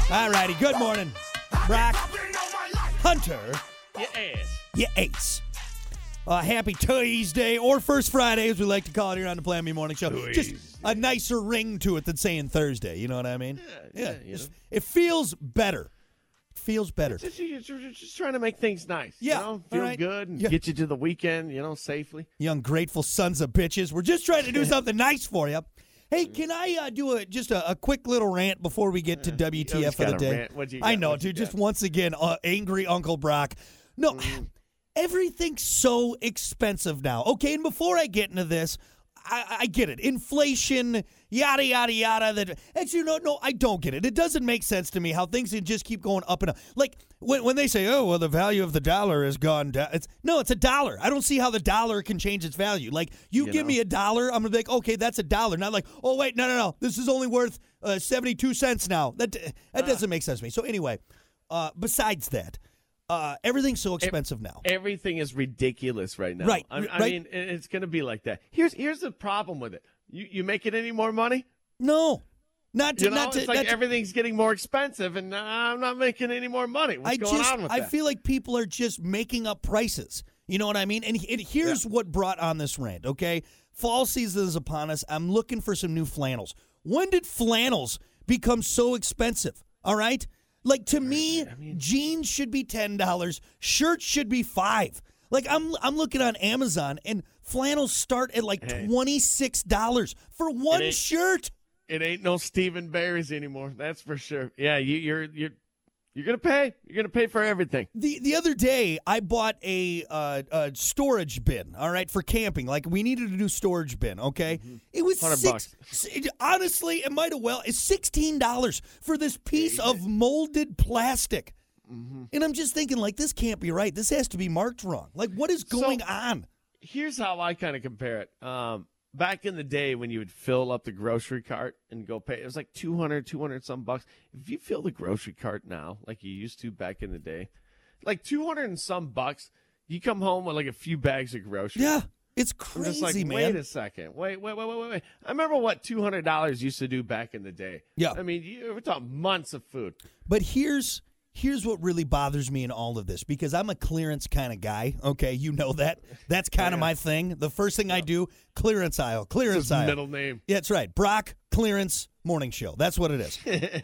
All righty. Good morning, Brock. Hunter. Your ass. You ace. Happy Tuesday, or First Friday, as we like to call it here on the Plan B Morning Show. Just a nicer ring to it than saying Thursday. You know what I mean? Yeah. It feels better. Feels better. You're just trying to make things nice. Yeah. Feel right. good and get you to the weekend, safely. You ungrateful sons of bitches. We're just trying to do something nice for you. Hey, can I do just a quick little rant before we get to WTF of the day? I know, dude. Just once again, angry Uncle Brock. No, everything's so expensive now. Okay, and before I get into this, I get it. Inflation, yada, yada, yada. Actually, no, I don't get it. It doesn't make sense to me how things can just keep going up and up. Like, when they say, oh, well, the value of the dollar has gone down. It's a dollar. I don't see how the dollar can change its value. Like, you give me $1, I'm going to be like, okay, that's $1. Not like, oh, wait, no. This is only worth 72 cents now. That doesn't make sense to me. So anyway, besides that, everything's so expensive now. Everything is ridiculous right now. Right. I mean, it's going to be like that. Here's the problem with it. You making any more money? No. It's like everything's getting more expensive, and I'm not making any more money. What's going on with that? I feel like people are just making up prices. You know what I mean? And here's what brought on this rant, okay? Fall season is upon us. I'm looking for some new flannels. When did flannels become so expensive? All right? Like, to me, jeans should be $10. Shirts should be $5. Like, I'm looking on Amazon, and flannels start at like $26 for one shirt. It ain't no Stephen Barry's anymore. That's for sure. Yeah, you're gonna pay. You're gonna pay for everything. The other day, I bought a storage bin. All right, for camping. Like, we needed a new storage bin. Okay, It was $100. Honestly, it might have it's $16 for this piece of molded plastic. And I'm just thinking, like, this can't be right. This has to be marked wrong. Like, what is going on? Here's how I kind of compare it. Back in the day when you would fill up the grocery cart and go pay, it was like 200 some bucks. If you fill the grocery cart now, like you used to back in the day, like 200 and some bucks, you come home with like a few bags of groceries. Yeah, it's crazy, I'm just like, man. Wait a second. Wait. I remember what $200 used to do back in the day. Yeah. I mean, we're talking months of food. But here's what really bothers me in all of this, because I'm a clearance kind of guy. Okay, you know that. That's kind of my thing. The first thing I do, clearance aisle. It's his middle name. Yeah, that's right. Brock Clearance Morning Show. That's what it is.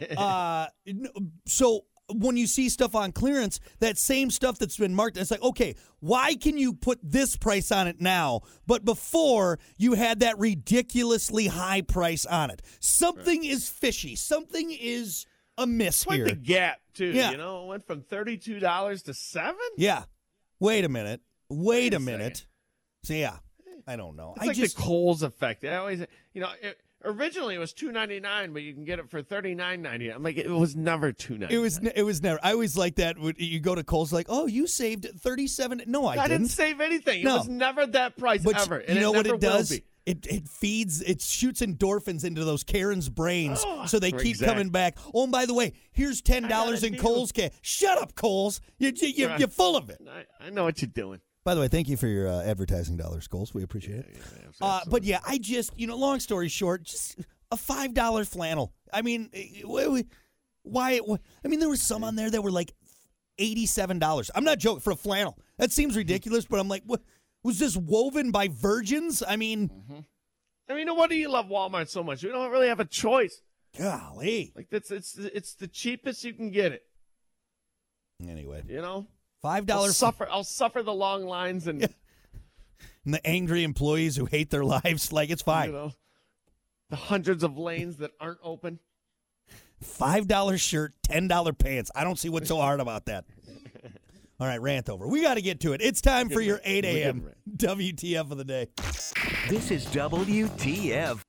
So when you see stuff on clearance, that same stuff that's been marked, it's like, okay, why can you put this price on it now, but before you had that ridiculously high price on it? Something is fishy. Something is amiss here. Like the gap, too. Yeah. It went from $32 to $7? Yeah. Wait a minute. So, yeah, I don't know. It's like the Kohl's effect. I always, originally it was $2.99, but you can get it for $39.99. I'm like, it was never $2.99. It was never. I always like that. When you go to Kohl's, like, oh, you saved $37. No, I didn't save anything. No. It was never that price ever. You know what it does? It feeds, it shoots endorphins into those Karens' brains, so they keep coming back. Oh, and by the way, here's $10 in Kohl's cash. Shut up, Kohl's. You're full of it. I know what you're doing. By the way, thank you for your advertising dollars, Kohl's. We appreciate it. Yeah, but yeah, I just, long story short, just a $5 flannel. I mean, why? I mean, there was some on there that were like $87. I'm not joking, for a flannel. That seems ridiculous, but I'm like, what? Was this woven by virgins? I mean, no wonder you love Walmart so much. We don't really have a choice. Golly, like it's the cheapest you can get it. Anyway, $5. I'll suffer the long lines and the angry employees who hate their lives. Like, it's fine. The hundreds of lanes that aren't open. $5 shirt, $10 pants. I don't see what's so hard about that. All right, rant over. We got to get to it. It's time for your 8 a.m. WTF of the day. This is WTF.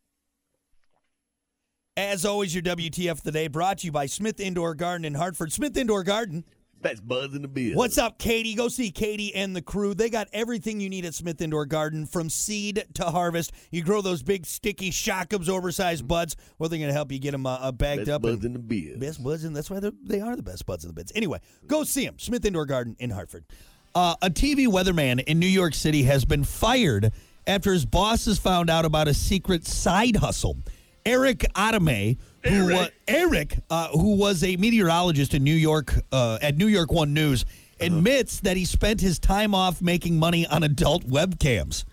As always, your WTF of the day brought to you by Smith Indoor Garden in Hartford. Smith Indoor Garden. Best buzz in the biz. What's up, Katie? Go see Katie and the crew. They got everything you need at Smith Indoor Garden, from seed to harvest. You grow those big, sticky, shockums, oversized buds. Well, they're going to help you get them bagged up. Best buds in the biz. Best buds, and that's why they are the best buds in the biz. Anyway, go see them. Smith Indoor Garden in Hartford. A TV weatherman in New York City has been fired after his bosses found out about a secret side hustle. Eric Adame, Eric, who was a meteorologist in New York at New York One News, admits that he spent his time off making money on adult webcams.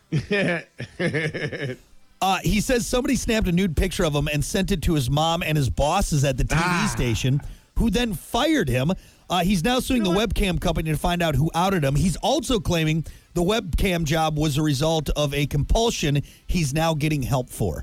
He says somebody snapped a nude picture of him and sent it to his mom and his bosses at the TV station, who then fired him. He's now suing the webcam company to find out who outed him. He's also claiming the webcam job was a result of a compulsion he's now getting help for.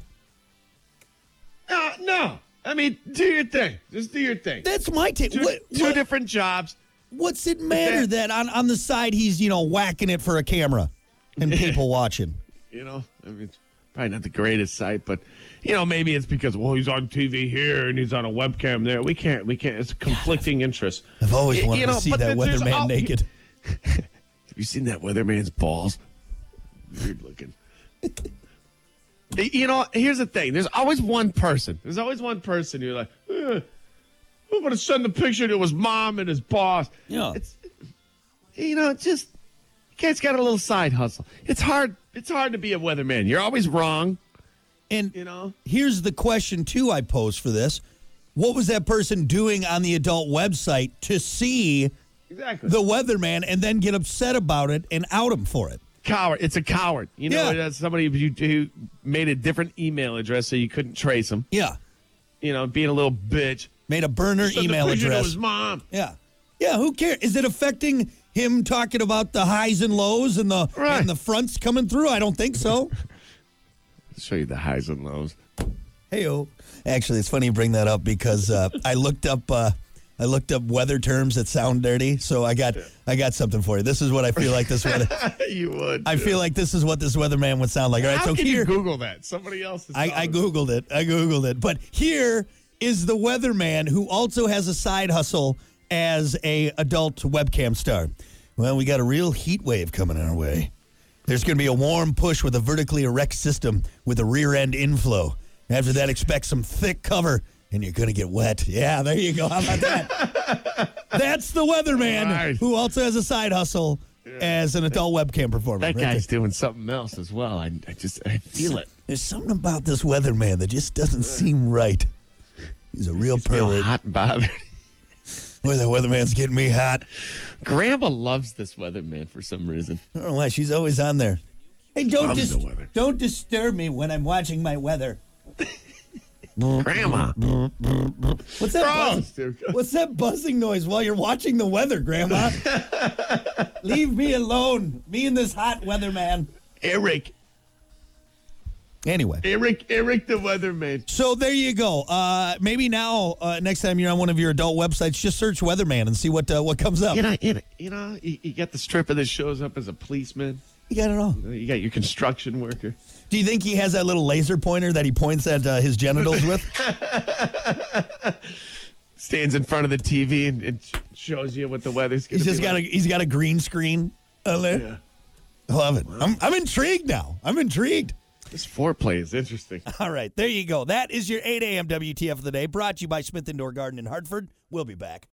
No. I mean, do your thing. Just do your thing. That's my take. Two different jobs. What's it matter that on the side he's, whacking it for a camera and people watching? I mean, it's probably not the greatest sight, but, maybe it's because, he's on TV here and he's on a webcam there. We can't. It's conflicting interests. I've always wanted to see that weatherman naked. Have you seen that weatherman's balls? Weird looking. Here's the thing. There's always one person. You're like, I'm going to send the picture to his mom and his boss. Yeah. Just, guy's got a little side hustle. It's hard to be a weatherman. You're always wrong. And, here's the question, too, I pose for this. What was that person doing on the adult website to see the weatherman and then get upset about it and out him for it? Coward. It's a coward. That's somebody who made a different email address so you couldn't trace him. Yeah. Being a little bitch. Made a burner email address. To his mom. Yeah. Yeah, who cares? Is it affecting him talking about the highs and lows and the fronts coming through? I don't think so. I'll show you the highs and lows. Hey-o. Actually, it's funny you bring that up because I looked up weather terms that sound dirty, so I got something for you. This is what I feel like this weather. You would. I feel like this is what this weatherman would sound like. All right, How can you Google that? Somebody else. I Googled it. But here is the weatherman who also has a side hustle as a adult webcam star. Well, we got a real heat wave coming our way. There's going to be a warm push with a vertically erect system with a rear end inflow. After that, expect some thick cover. And you're going to get wet. Yeah, there you go. How about that? That's the weatherman who also has a side hustle as an adult webcam performer. That guy's doing something else as well. I feel it. There's something about this weatherman that just doesn't seem right. He's a real pervert. Hot and bothered. Boy, the weatherman's getting me hot. Grandma loves this weatherman for some reason. I don't know why. She's always on there. Hey, don't disturb me when I'm watching my weather. Grandma. What's that buzzing noise while you're watching the weather, Grandma? Leave me alone. Me and this hot weatherman. Eric. Anyway. Eric the weatherman. So there you go. Maybe now, next time you're on one of your adult websites, just search weatherman and see what comes up. You got the stripper that shows up as a policeman. You got it all. You got your construction worker. Do you think he has that little laser pointer that he points at his genitals with? Stands in front of the TV and shows you what the weather's going to be. He's got a green screen on there. Yeah. I love it. Wow. I'm intrigued now. I'm intrigued. This foreplay is interesting. All right, there you go. That is your 8 a.m. WTF of the day, brought to you by Smith Indoor Garden in Hartford. We'll be back.